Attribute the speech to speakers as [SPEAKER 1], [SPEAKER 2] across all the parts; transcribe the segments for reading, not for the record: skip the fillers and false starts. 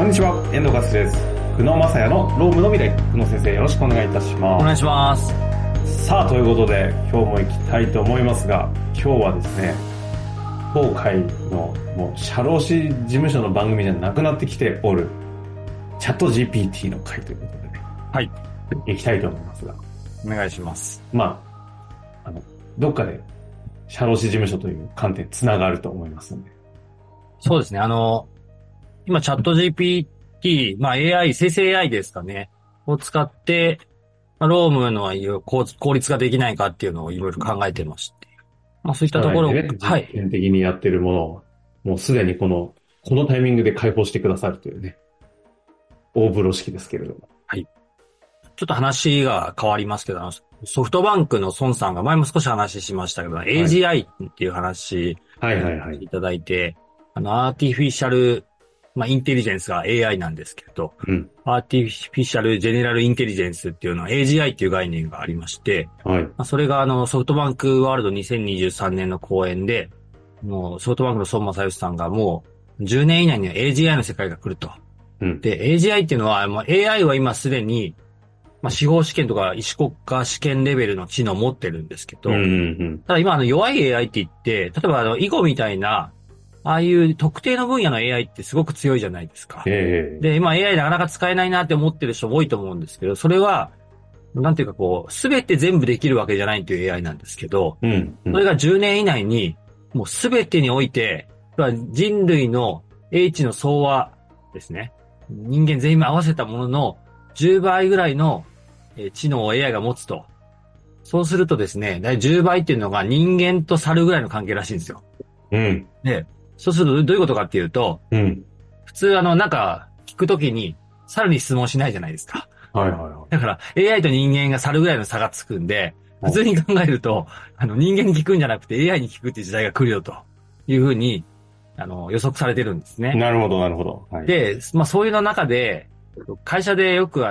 [SPEAKER 1] こんにちは、遠藤勝です。久野正也のロームの未来。久野先生、よろしくお願いいたします。
[SPEAKER 2] お願いします。
[SPEAKER 1] さあ、ということで、今日も行きたいと思いますが、今日はですね、当回のもう社労士事務所の番組じゃなくなってきておる、チャット GPT の回ということでね。
[SPEAKER 2] はい。
[SPEAKER 1] 行きたいと思いますが。
[SPEAKER 2] お願いします。
[SPEAKER 1] どっかで社労士事務所という観点つながると思いますので。
[SPEAKER 2] そうですね。今、チャット GPT、AI、生成 AI ですかね。を使って、ロームの効率ができないかっていうのをいろいろ考えてまして。そういったところを、
[SPEAKER 1] ね、実験的にやってるものを、もうすでにこのタイミングで開放してくださるというね。大風呂敷ですけれども。
[SPEAKER 2] はい。ちょっと話が変わりますけど、ソフトバンクの孫さんが前も少し話しましたけど、はい、AGI っていう話、いただいて、アーティフィシャル、インテリジェンスが AI なんですけれど、アーティフィシャルジェネラルインテリジェンスっていうのは AGI っていう概念がありまして、それがソフトバンクワールド2023年の講演で、もうソフトバンクの孫正義さんがもう10年以内には AGI の世界が来ると。で、AGI っていうのは、AI は今すでに、司法試験とか医師国家試験レベルの知能を持ってるんですけど、ただ今弱い AI って言って、例えば囲碁みたいな、ああいう特定の分野の AI ってすごく強いじゃないですか。で、今 AI なかなか使えないなって思ってる人も多いと思うんですけど、それは、なんていうかすべて全部できるわけじゃないっていう AI なんですけど、それが10年以内に、もうすべてにおいて、人類の英知の総和ですね。人間全員合わせたものの10倍ぐらいの知能を AI が持つと。そうするとですね、10倍っていうのが人間と猿ぐらいの関係らしいんですよ。で、そうするとどういうことかっていうと、普通なんか聞くときに猿に質問しないじゃないですか。だから AI と人間が猿ぐらいの差がつくんで、普通に考えると、人間に聞くんじゃなくて AI に聞くっていう時代が来るよというふうに、予測されてるんですね。
[SPEAKER 1] なるほど、なるほど。
[SPEAKER 2] で、そういうの中で、会社でよく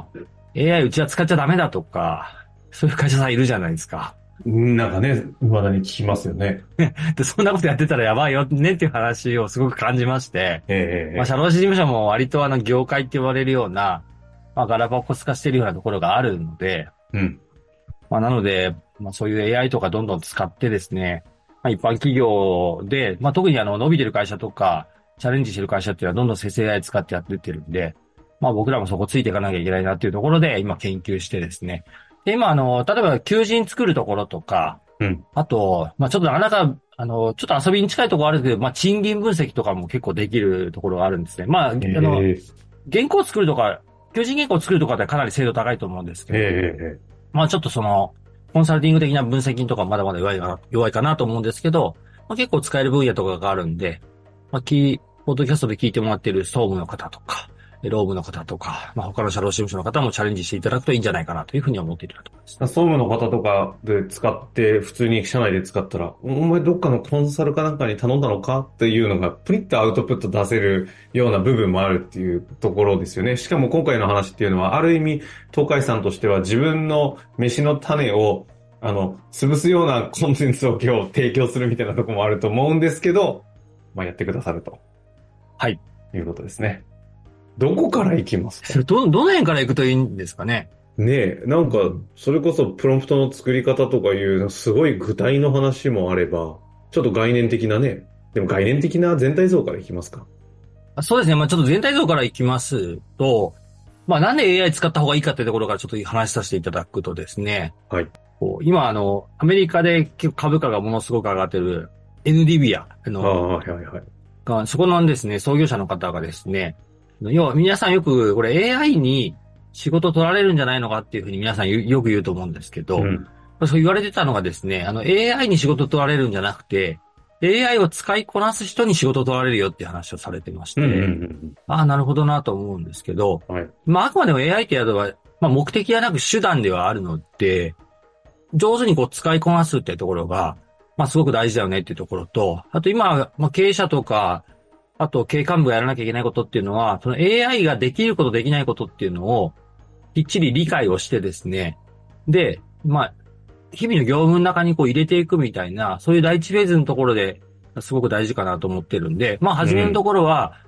[SPEAKER 2] AI うちは使っちゃダメだとか、そういう会社さんいるじゃないですか。
[SPEAKER 1] なんかね、未だに聞きますよね。
[SPEAKER 2] で、そんなことやってたらやばいよねっていう話をすごく感じまして、社労士事務所も割と業界って言われるような、ガラパゴス化してるようなところがあるので、なので、そういう AI とかどんどん使ってですね、一般企業で、特に伸びてる会社とか、チャレンジしてる会社っていうのはどんどん生成 AI 使ってやってってるんで、僕らもそこついていかなきゃいけないなっていうところで今研究してですね。で、今例えば求人作るところとか、あと、ちょっとなかなか、ちょっと遊びに近いところあるけど、賃金分析とかも結構できるところがあるんですね。原稿作るとか、求人原稿作るとかってかなり精度高いと思うんですけど、ちょっとコンサルティング的な分析とかまだまだ弱いかなと思うんですけど、結構使える分野とかがあるんで、ポッドキャストで聞いてもらっている総務の方とか、労務の方とか、他の社労士事務所の方もチャレンジしていただくといいんじゃないかなというふうに思っていると思います。
[SPEAKER 1] 総務の方とかで使って、普通に社内で使ったら、お前どっかのコンサルかなんかに頼んだのかっていうのが、プリッとアウトプット出せるような部分もあるっていうところですよね。しかも今回の話っていうのは、ある意味、東海さんとしては自分の飯の種を、潰すようなコンテンツを今日提供するみたいなところもあると思うんですけど、やってくださると。
[SPEAKER 2] はい。
[SPEAKER 1] いうことですね。どこから行きますか？
[SPEAKER 2] どの辺から行くといいんですかね？
[SPEAKER 1] ねえ、なんか、それこそプロンプトの作り方とかいうすごい具体の話もあれば、ちょっと概念的なね、でも概念的な全体像からいきますか？
[SPEAKER 2] そうですね。ちょっと全体像からいきますと、なんで AI 使った方がいいかっていうところからちょっと話させていただくとですね。今アメリカで結構株価がものすごく上がってる NVIDIA そこのですね、創業者の方がですね、要は皆さんよくこれ AI に仕事取られるんじゃないのかっていうふうに皆さんよく言うと思うんですけど、そう言われてたのがですね、AI に仕事取られるんじゃなくて、AI を使いこなす人に仕事取られるよっていう話をされてまして、なるほどなと思うんですけど、あくまでも AI ってやるのは、目的はなく手段ではあるので、上手に使いこなすっていうところが、すごく大事だよねっていうところと、あと今、経営者とか、あと経営幹部がやらなきゃいけないことっていうのは、その AI ができることできないことっていうのを、きっちり理解をしてですね、で、日々の業務の中に入れていくみたいな、そういう第一フェーズのところで、すごく大事かなと思ってるんで、初めのところは、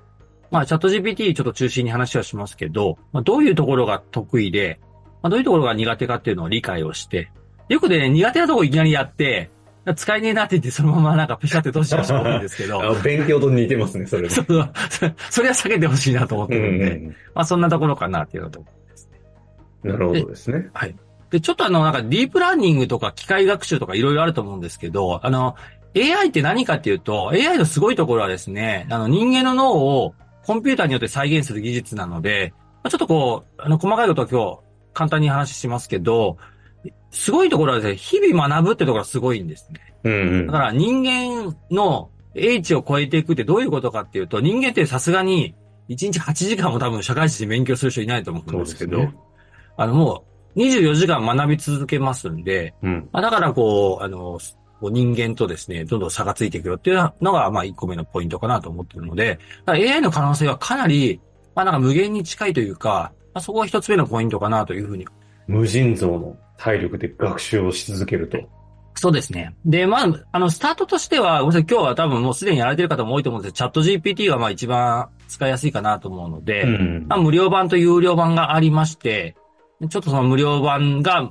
[SPEAKER 2] まあ、チャット GPT ちょっと中心に話はしますけど、まあ、どういうところが得意で、まあ、どういうところが苦手かっていうのを理解をして、よくね、苦手なところいきなりやって、使えねえなって言って、そのままなんかペシャって閉じちゃう人多いんですけど。
[SPEAKER 1] 勉強と似てますね、それ
[SPEAKER 2] そうそれは避けてほしいなと思ってるんで、まあそんなところかなっていうのと思います
[SPEAKER 1] ね。なるほどですね。
[SPEAKER 2] はい。で、ちょっとなんかディープラーニングとか機械学習とかいろいろあると思うんですけど、AI って何かっていうと、AI のすごいところはですね、人間の脳をコンピューターによって再現する技術なので、まあ、ちょっとこう、細かいことは今日簡単に話しますけど、すごいところはですね、日々学ぶってところがすごいんですね。だから人間の英知を超えていくってどういうことかっていうと、人間ってさすがに1日8時間も多分社会人で勉強する人いないと思うんですけど、ね、もう24時間学び続けますんで、だからこう、人間とですね、どんどん差がついていくよっていうのが、まあ1個目のポイントかなと思っているので、AI の可能性はかなり、まあなんか無限に近いというか、まあ、そこが一つ目のポイントかなというふうに。
[SPEAKER 1] 無尽蔵の体力で学習をし続けると。
[SPEAKER 2] そうですね。で、まあ、スタートとしては、今日は多分もうすでにやられてる方も多いと思うんですけど、チャット GPT がまあ一番使いやすいかなと思うので、まあ、無料版と有料版がありまして、ちょっとその無料版が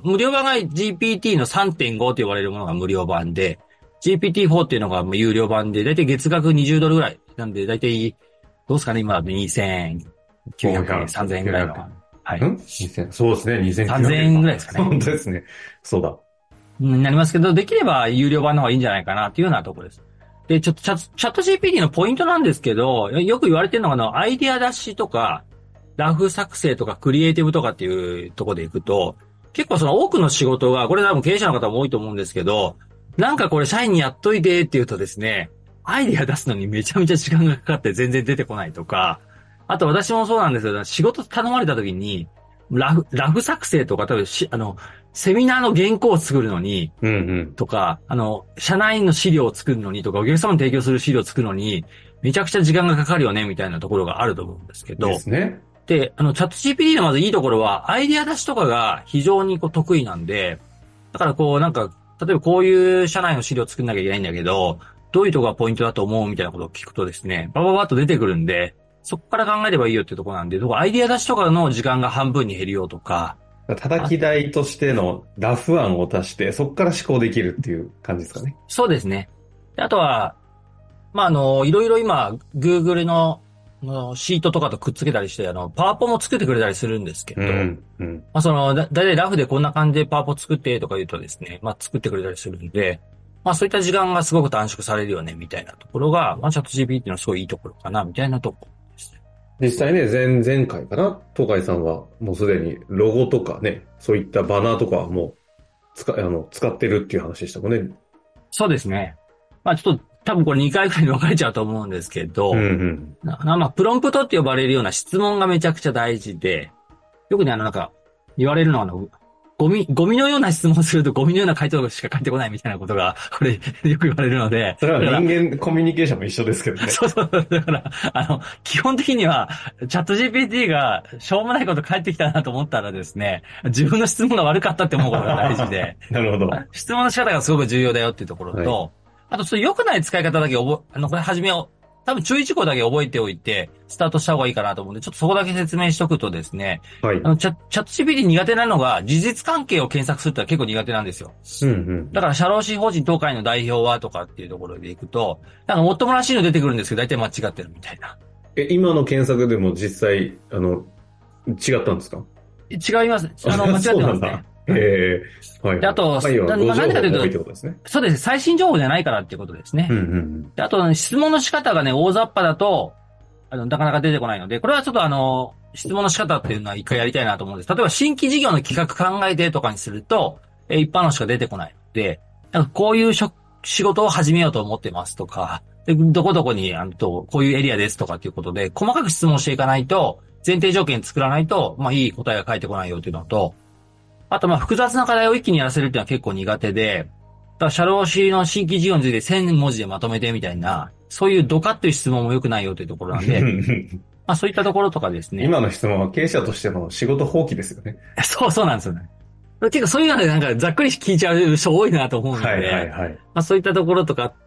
[SPEAKER 2] GPT の 3.5 と呼ばれるものが無料版で、GPT-4 っていうのが有料版で、だいたい月額20ドルぐらい。なんで、だいたい、どうですかね、今2900円、3000円ぐらいの。はい。
[SPEAKER 1] そうですね、2900円。
[SPEAKER 2] 3000円ぐらいですかね。
[SPEAKER 1] 本当ですね。そうだ。
[SPEAKER 2] になりますけど、できれば有料版の方がいいんじゃないかなっていうようなところです。で、ちょっとチャット GPT のポイントなんですけど、よく言われてるのがアイディア出しとか、ラフ作成とかクリエイティブとかっていうところでいくと、結構その多くの仕事が、これ多分経営者の方も多いと思うんですけど、なんかこれ社員にやっといてって言うとですね、アイディア出すのにめちゃめちゃ時間がかかって全然出てこないとか、あと私もそうなんですけど、仕事頼まれた時に、ラフ作成とか、多分セミナーの原稿を作るのに、とか、社内の資料を作るのにとか、お客様に提供する資料を作るのに、めちゃくちゃ時間がかかるよね、みたいなところがあると思うんですけど。
[SPEAKER 1] ですね。
[SPEAKER 2] で、チャット GPT のまずいいところは、アイデア出しとかが非常に得意なんで、だからなんか、例えばこういう社内の資料を作んなきゃいけないんだけど、どういうとこがポイントだと思うみたいなことを聞くとですね、バババッと出てくるんで、そこから考えればいいよっていうところなんで、アイデア出しとかの時間が半分に減るよとか。
[SPEAKER 1] 叩き台としてのラフ案を出して、そこから思考できるっていう感じですかね。
[SPEAKER 2] そうですね。であとは、まあ、いろいろ今、Google のシートとかとくっつけたりして、パワポも作ってくれたりするんですけど、まあ、だいたいラフでこんな感じでパワポ作ってとか言うとですね、まあ、作ってくれたりするんで、まあ、そういった時間がすごく短縮されるよね、みたいなところが、まあ、チャット GPT のすごいいいところかな、みたいなところです。
[SPEAKER 1] 実際ね、前回かな、東海さんはもうすでにロゴとかね、そういったバナーとかはもう使ってるっていう話でしたもんね。
[SPEAKER 2] そうですね。まあ、ちょっと、多分これ2回くらいに分かれちゃうと思うんですけど、まあ、プロンプトって呼ばれるような質問がめちゃくちゃ大事で、よくね、なんか、言われるのはゴミのような質問をするとゴミのような回答しか返ってこないみたいなことが、これ、よく言われるので。
[SPEAKER 1] それは人間コミュニケーションも一緒ですけどね。
[SPEAKER 2] そう。だから、基本的には、チャット GPT がしょうもないこと返ってきたなと思ったらですね、自分の質問が悪かったって思うことが大事で。
[SPEAKER 1] なるほど。
[SPEAKER 2] 質問の仕方がすごく重要だよっていうところと、はい、あと、良くない使い方だけこれ初めを、多分注意事項だけ覚えておいて、スタートした方がいいかなと思うんで、ちょっとそこだけ説明しとくとですね、はい。チャット GPT 苦手なのが、事実関係を検索するってのは結構苦手なんですよ。だから、社労士法人東海の代表はとかっていうところでいくと、なんかもっともらしいの出てくるんですけど、大体間違ってるみたいな。
[SPEAKER 1] 今の検索でも実際、違ったんですか？
[SPEAKER 2] 違います。間違ってますね。
[SPEAKER 1] はい。
[SPEAKER 2] で、あと、なんでかというと、そうですね、最新情報じゃないからっていうことですね。で、あと、質問の仕方がね、大雑把だと、なかなか出てこないので、これはちょっと質問の仕方っていうのは一回やりたいなと思うんです。例えば、新規事業の企画考えてとかにすると、一般のしか出てこないので、こういう仕事を始めようと思ってますとか、でどこどこに、こういうエリアですとかっていうことで、細かく質問していかないと、前提条件作らないと、まあ、いい答えが返ってこないよっていうのと、あと、ま、複雑な課題を一気にやらせるっていうのは結構苦手で、だから社労士の新規事業について1000文字でまとめてみたいな、そういうドカっていう質問も良くないよというところなんで、まあそういったところとかですね。
[SPEAKER 1] 今の質問は経営者としての仕事放棄ですよね。
[SPEAKER 2] そうなんですよね。結構そういうのでなんかざっくり聞いちゃう人多いなと思うので、まあそういったところとか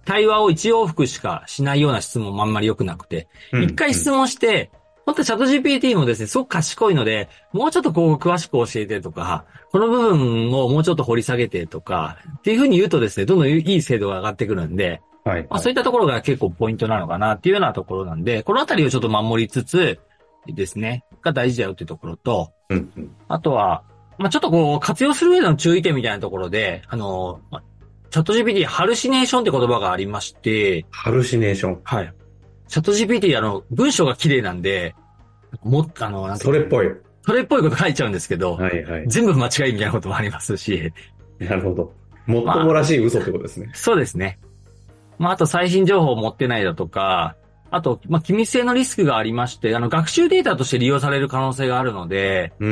[SPEAKER 2] 対話を1往復しかしないような質問もあんまり良くなくて、一回質問して、本当チャット GPT もですね、すごく賢いので、もうちょっとこう詳しく教えてとか、この部分をもうちょっと掘り下げてとか、っていうふうに言うとですね、どんどんいい精度が上がってくるんで、はい、そういったところが結構ポイントなのかなっていうようなところなんで、このあたりをちょっと守りつつですね、が大事だよっていうところと、あとは、ちょっとこう活用する上での注意点みたいなところで、チャット GPT ハルシネーションって言葉がありまして、
[SPEAKER 1] ハルシネーション。
[SPEAKER 2] はい。チャット GPT 文章が綺麗なんで、なん
[SPEAKER 1] それっぽい。
[SPEAKER 2] それっぽいこと書いちゃうんですけど、
[SPEAKER 1] はいはい。
[SPEAKER 2] 全部間違いみたいなこともありますし。
[SPEAKER 1] なるほど。もっともらしい嘘ってことですね。
[SPEAKER 2] そうですね。あと最新情報を持ってないだとか、あと、機密性のリスクがありまして、学習データとして利用される可能性があるので、こ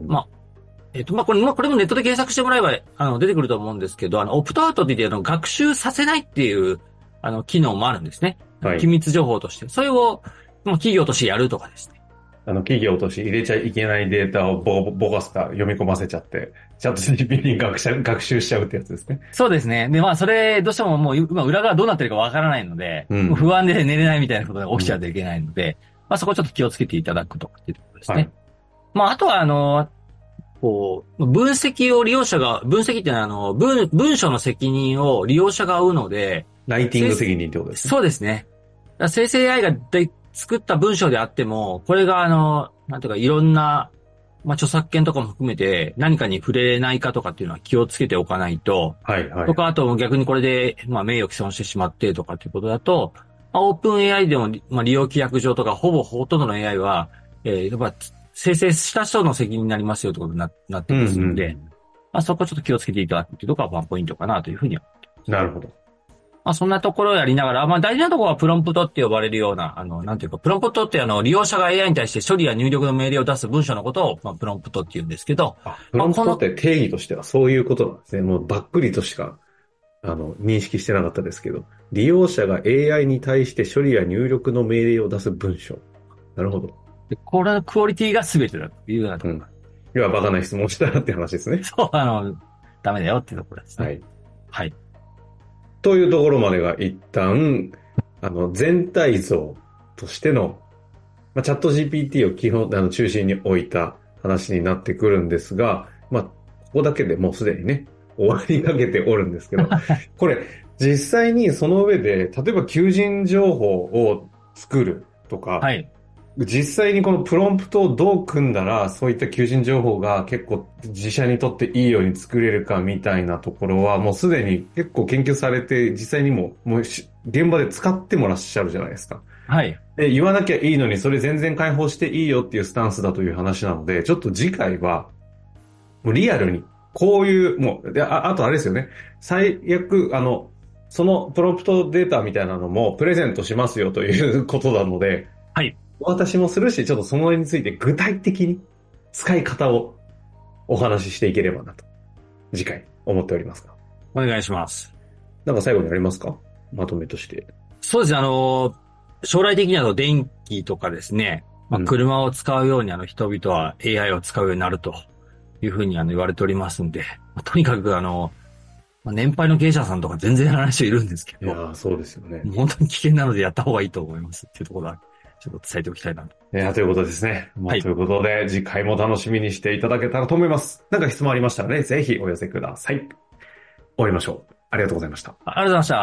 [SPEAKER 2] れもネットで検索してもらえば、出てくると思うんですけど、オプトアウトって言って、学習させないっていう、機能もあるんですね。はい、機密情報として。それを、企業としてやるとかですね。
[SPEAKER 1] 企業として入れちゃいけないデータをボカスか読み込ませちゃって、チャット GPT に学習しちゃうってやつですね。
[SPEAKER 2] そうですね。で、それ、どうしてももう、今裏側どうなってるかわからないので、もう不安で寝れないみたいなことが起きちゃうといけないので、そこちょっと気をつけていただくというところですね。はい、あとは、分析っていうのは文章の責任を利用者が負うので、
[SPEAKER 1] ライティング責任ってことですね。
[SPEAKER 2] そうですね。生成 AI が作った文章であっても、これがなんていうかいろんな、著作権とかも含めて何かに触れないかとかっていうのは気をつけておかないと、はいはい。とか、あと逆にこれで、名誉毀損してしまってとかっていうことだと、オープン AI でも、利用規約上とかほとんどの AI は、やっぱ生成した人の責任になりますよってことになってますので、そこはちょっと気をつけていただくっていうところがポイントかなというふうに思ってます。
[SPEAKER 1] なるほど。
[SPEAKER 2] そんなところをやりながら、大事なところはプロンプトって呼ばれるような、なんていうか、プロンプトって利用者が AI に対して処理や入力の命令を出す文章のことを、プロンプトって言うんですけど。
[SPEAKER 1] プロンプトって定義としてはそういうことなんですね。もうばっくりとしか、認識してなかったですけど、利用者が AI に対して処理や入力の命令を出す文章。なるほど。
[SPEAKER 2] でこれのクオリティが全てだというようなところ。
[SPEAKER 1] 要はバカな質問したらって話ですね。
[SPEAKER 2] そう、ダメだよっていうところですね。はい。はい。
[SPEAKER 1] というところまでが一旦、全体像としての、チャット GPT を基本、中心に置いた話になってくるんですが、ここだけでもうすでにね、終わりかけておるんですけど、これ、実際にその上で、例えば求人情報を作るとか、はい。実際にこのプロンプトをどう組んだら、そういった求人情報が結構自社にとっていいように作れるかみたいなところは、もうすでに結構研究されて、実際にもう現場で使ってもらっしゃるじゃないですか。はい。で、言わなきゃいいのに、それ全然開放していいよっていうスタンスだという話なので、ちょっと次回は、もうリアルに、こういう、あとあれですよね。最悪、そのプロンプトデータみたいなのもプレゼントしますよということなので、はい。お渡しもするし、ちょっとその辺について具体的に使い方をお話ししていければなと、次回思っておりますが。
[SPEAKER 2] お願いします。
[SPEAKER 1] なんか最後にありますか？まとめとして。
[SPEAKER 2] そうですね、将来的には電気とかですね、車を使うように人々は AI を使うようになるというふうに言われておりますんで、とにかく年配の経営者さんとか全然やらない人いるんですけど。
[SPEAKER 1] いやそうですよね。
[SPEAKER 2] 本当に危険なのでやった方がいいと思いますっていうところは、ちょっと伝えておきたいなと。
[SPEAKER 1] ということですね。はい、ということで、次回も楽しみにしていただけたらと思います。なんか質問ありましたらね、ぜひお寄せください。終わりましょう。ありがとうございました。
[SPEAKER 2] ありがとうございました。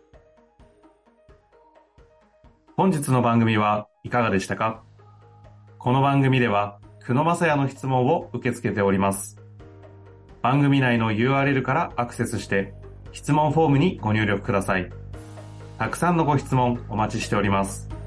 [SPEAKER 1] 本日の番組はいかがでしたか？この番組では、久野正也の質問を受け付けております。番組内の URL からアクセスして、質問フォームにご入力ください。たくさんのご質問お待ちしております。